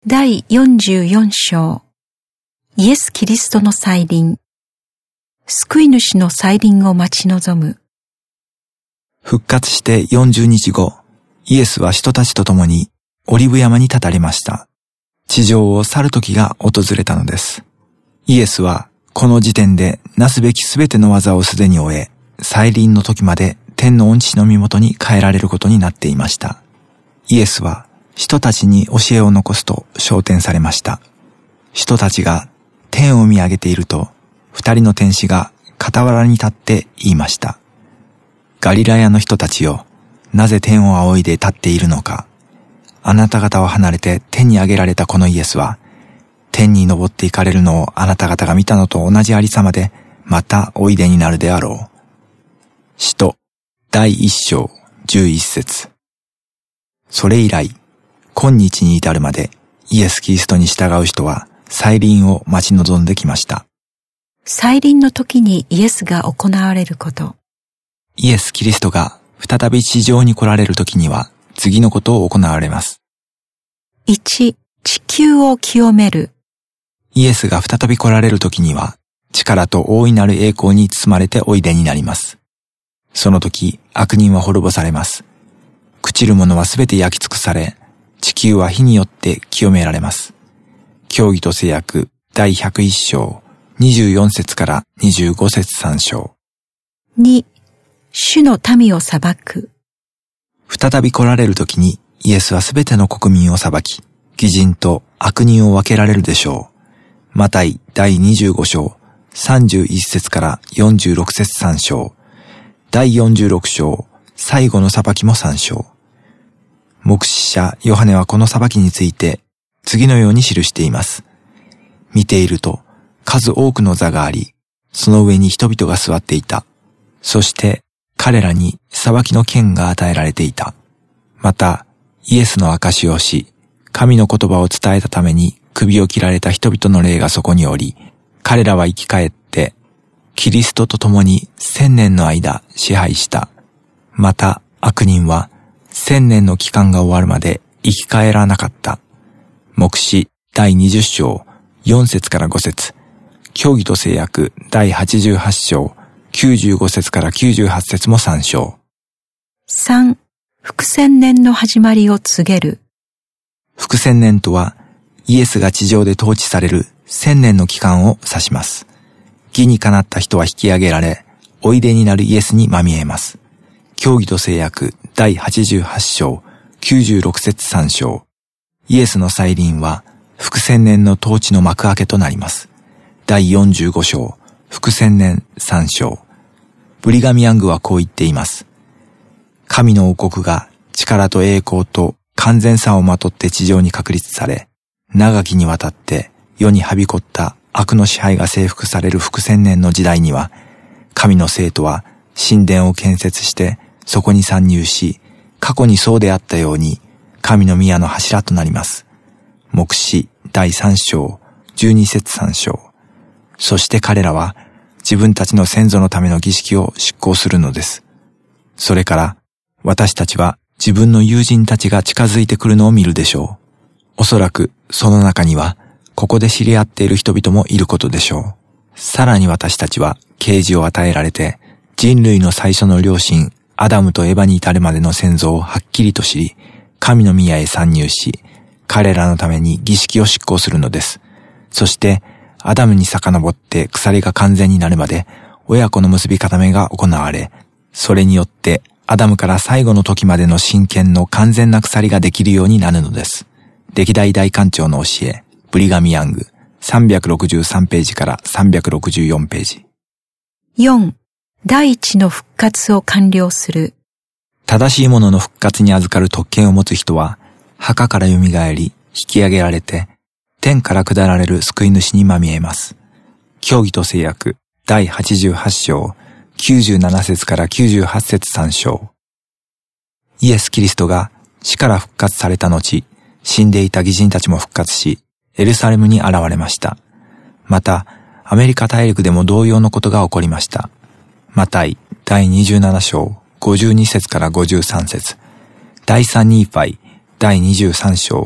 第44章、イエス・キリストの再臨、救い主の再臨を待ち望む。 復活して40日後、イエスは使徒たちと共にオリブ山に立たれました。地上を去る時が訪れたのです。イエスはこの時点でなすべきすべての技をすでに終え、再臨の時まで天の御父の身元に帰られることになっていました。イエスは使徒たちに教えを残すと昇天されました。使徒たちが天を見上げていると、2人の天使が傍らに立って言いました。ガリラヤの人たちよ、なぜ天を仰いで立っているのか。あなた方を離れて天に上げられたこのイエスは、天に昇っていかれるのをあなた方が見たのと同じありさまで、またおいでになるであろう。使徒第1章11節。それ以来、今日に至るまでイエス・キリストに従う人は再臨を待ち望んできました。 再臨の時にイエスが行われること。 イエス・キリストが再び地上に来られる時には次のことを行われます。 1、地球を清める。 イエスが再び来られる時には力と大いなる栄光に包まれておいでになります。その時悪人は滅ぼされます。朽ちるものはすべて焼き尽くされ、地球は火によって清められます。教義と誓約第101章24節から25節3章。 2、主の民を裁く。 再び来られる時にイエスはすべての国民を裁き、義人と悪人を分けられるでしょう。マタイ第25章31節から46節3章。第46章最後の裁きも3章。黙示者ヨハネはこの裁きについて次のように記しています。見ていると数多くの座があり、その上に人々が座っていた。そして彼らに裁きの権が与えられていた。またイエスの証しをし、神の言葉を伝えたために首を切られた人々の霊がそこにおり、彼らは生き返ってキリストと共に1000年の間支配した。また悪人は1000年の期間が終わるまで生き返らなかった。黙示第20章4節から5節。教義と誓約第88章95節から98節も3章。 3、福千年の始まりを告げる。 福千年とはイエスが地上で統治される1000年の期間を指します。義にかなった人は引き上げられ、おいでになるイエスにまみえます。教義と誓約第88章96節3章。イエスの再臨は福千年の統治の幕開けとなります。第45章福千年3章。ブリガミヤングはこう言っています。神の王国が力と栄光と完全さをまとって地上に確立され、長きにわたって世にはびこった悪の支配が征服される福千年の時代には、神の生徒は神殿を建設してそこに参入し、過去にそうであったように神の宮の柱となります。黙示第3章12節3章。そして彼らは自分たちの先祖のための儀式を執行するのです。それから私たちは自分の友人たちが近づいてくるのを見るでしょう。おそらくその中にはここで知り合っている人々もいることでしょう。さらに私たちは啓示を与えられて、人類の最初の両親アダムとエバに至るまでの先祖をはっきりと知り、神の宮へ参入し、彼らのために儀式を執行するのです。そしてアダムに遡って鎖が完全になるまで親子の結び固めが行われ、それによってアダムから最後の時までの親権の完全な鎖ができるようになるのです。歴代大官長の教え、ブリガミヤング、363ページから364ページ。 4、第一の復活を完了する。 正しいものの復活に預かる特権を持つ人は、墓から蘇り、引き上げられて、天から下られる救い主にまみえます。教義と誓約、第88章、97節から98節3章。イエス・キリストが死から復活された後、死んでいた義人たちも復活し、エルサレムに現れました。また、アメリカ大陸でも同様のことが起こりました。マタイ第27章52節から53節。第3ニーファイ第23章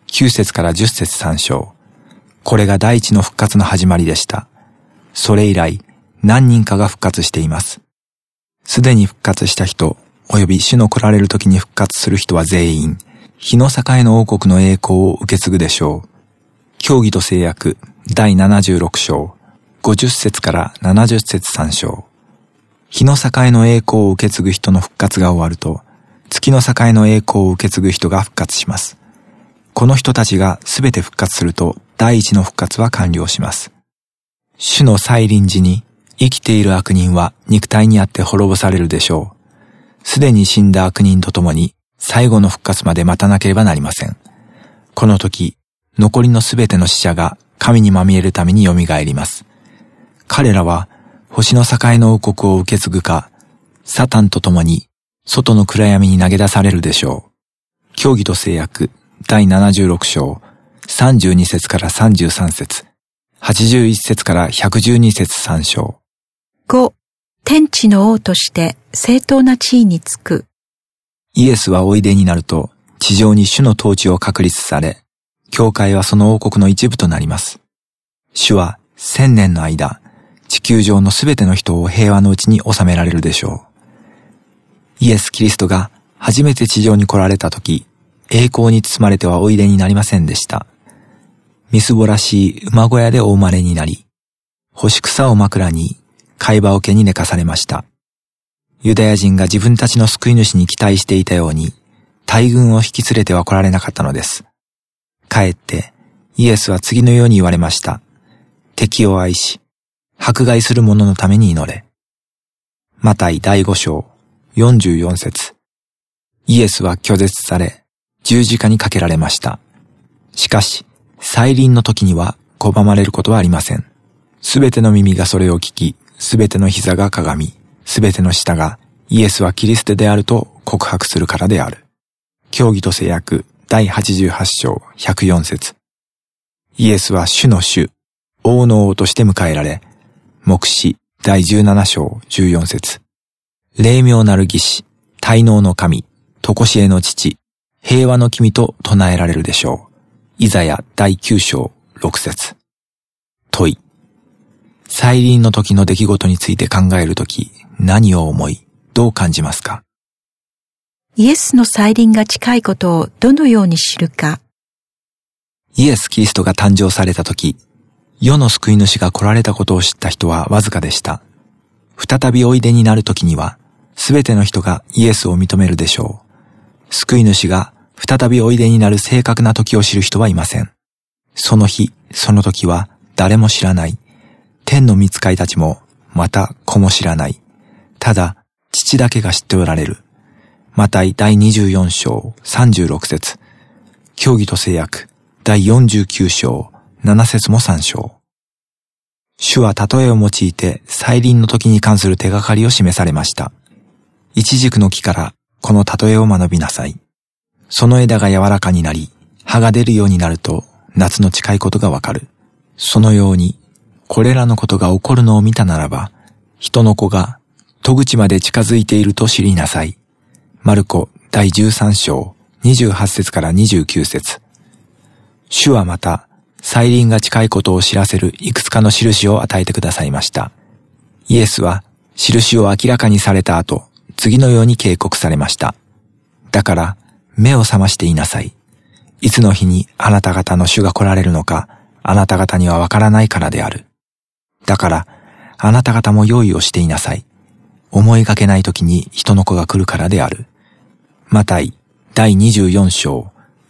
9節から10節3章。これが第一の復活の始まりでした。それ以来、何人かが復活しています。すでに復活した人、及び主の来られる時に復活する人は全員、日の栄の王国の栄光を受け継ぐでしょう。教義と誓約第76章、50節から70節3章。日の栄の栄光を受け継ぐ人の復活が終わると、月の栄の栄光を受け継ぐ人が復活します。この人たちがすべて復活すると、第一の復活は完了します。主の再臨時に、生きている悪人は肉体にあって滅ぼされるでしょう。すでに死んだ悪人と共に最後の復活まで待たなければなりません。この時、残りのすべての死者が神にまみえるためによみがえります。彼らは星の栄の王国を受け継ぐか、サタンと共に外の暗闇に投げ出されるでしょう。教義と誓約第76章、32節から33節、81節から112節3章。 5、天地の王として正当な地位につく。 イエスはおいでになると、地上に主の統治を確立され、教会はその王国の一部となります。主は1000年の間、地球上のすべての人を平和のうちに収められるでしょう。イエス・キリストが初めて地上に来られたとき、栄光に包まれてはおいでになりませんでした。みすぼらしい馬小屋でお生まれになり、干し草を枕に、貝羽桶に寝かされました。ユダヤ人が自分たちの救い主に期待していたように、大軍を引き連れては来られなかったのです。かえって、イエスは次のように言われました。敵を愛し、迫害する者のために祈れ。マタイ第5章、44節。イエスは拒絶され、十字架にかけられました。しかし、再臨の時には拒まれることはありません。すべての耳がそれを聞き、すべての膝がかがみ、すべての舌がイエスはキリストであると告白するからである。教義と誓約第88章104節。イエスは主の主、王の王として迎えられ、黙示第17章14節。霊妙なる義士、大能の神、常しえの父、平和の君と唱えられるでしょう。イザヤ第9章6節。問い。再臨の時の出来事について考えるとき、何を思い、どう感じますか？ イエスの再臨が近いことをどのように知るか。 イエス・キリストが誕生されたとき、世の救い主が来られたことを知った人はわずかでした。再びおいでになるときには、すべての人がイエスを認めるでしょう。救い主が再びおいでになる正確な時を知る人はいません。その日、その時は誰も知らない。天の御使いたちも、また子も知らない。ただ、父だけが知っておられる。マタイ第24章36節。教義と誓約第49章7節も参照。主は例えを用いて再臨の時に関する手がかりを示されました。イチジクの木からこの例えを学びなさい。その枝が柔らかになり、葉が出るようになると夏の近いことがわかる。そのように、これらのことが起こるのを見たならば、人の子が戸口まで近づいていると知りなさい。マルコ第13章28節から29節。主はまた、再臨が近いことを知らせるいくつかの印を与えてくださいました。イエスは印を明らかにされた後、次のように警告されました。だから、目を覚ましていなさい。いつの日にあなた方の主が来られるのか、あなた方にはわからないからである。だから、あなた方も用意をしていなさい。思いがけない時に人の子が来るからである。マタイ第24章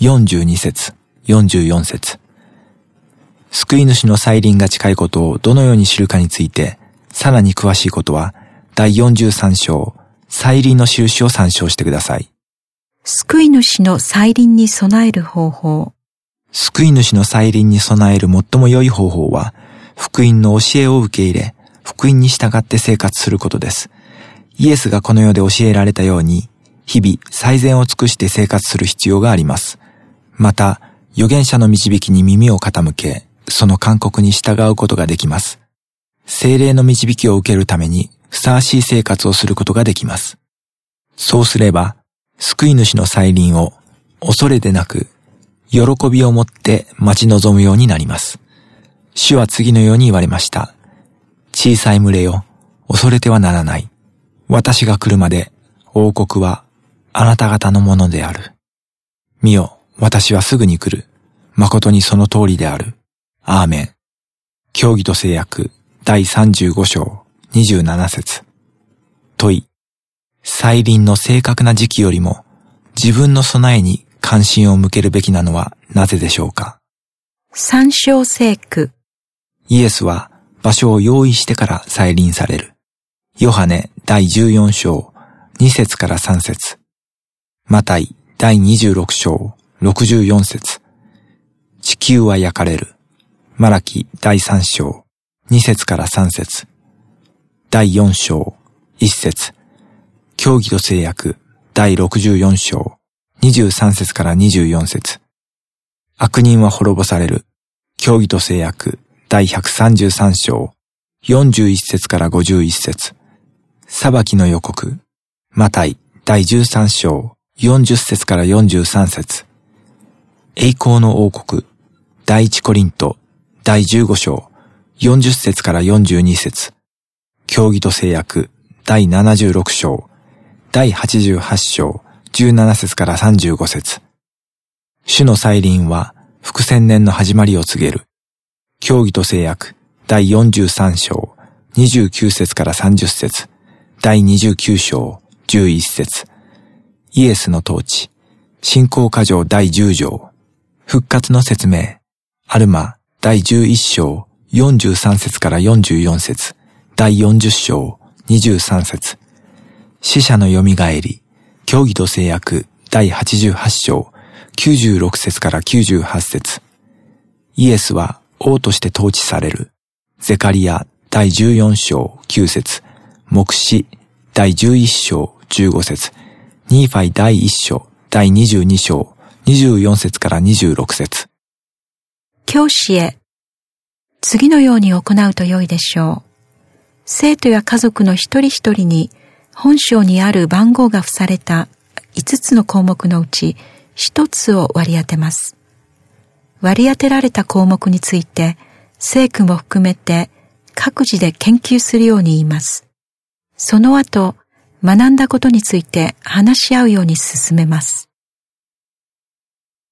42節44節。救い主の再臨が近いことをどのように知るかについて、さらに詳しいことは第43章再臨の印を参照してください。 救い主の再臨に備える方法。 救い主の再臨に備える最も良い方法は、福音の教えを受け入れ、福音に従って生活することです。イエスがこの世で教えられたように、日々最善を尽くして生活する必要があります。また、預言者の導きに耳を傾け、その勧告に従うことができます。聖霊の導きを受けるために、ふさわしい生活をすることができます。そうすれば、救い主の再臨を、恐れでなく、 喜びを持って待ち望むようになります。主は次のように言われました。小さい群れよ、恐れてはならない。私が来るまで王国はあなた方のものである。見よ、私はすぐに来る。誠にその通りである。アーメン。教義と誓約第35章27節。問い。再臨の正確な時期よりも自分の備えに関心を向けるべきなのはなぜでしょうか。 参照聖句。 イエスは場所を用意してから再臨される。ヨハネ第14章2節から3節。マタイ第26章64節。地球は焼かれる。マラキ第3章2節から3節。第4章1節。教義と誓約第64章23節から24節。悪人は滅ぼされる。教義と誓約第133章41節から51節。裁きの予告。マタイ第13章40節から43節。栄光の王国。第一コリント第15章40節から42節。教義と誓約第76章第88章17節から35節。主の再臨は複千年の始まりを告げる。教義と誓約第43章29節から30節。第29章11節。イエスの統治。信仰箇条第10条。復活の説明。アルマ第11章43節から44節。第40章23節。死者の蘇り。教義と誓約第88章96節から98節。イエスは王として統治される。ゼカリア第14章9節。黙示第11章15節。ニーファイ第1章第22章24節から26節。 教師へ。次のように行うと良いでしょう。生徒や家族の一人一人に本章にある番号が付された5つの項目のうち1つを割り当てます。割り当てられた項目について聖句も含めて各自で研究するように言います。その後、学んだことについて話し合うように進めます。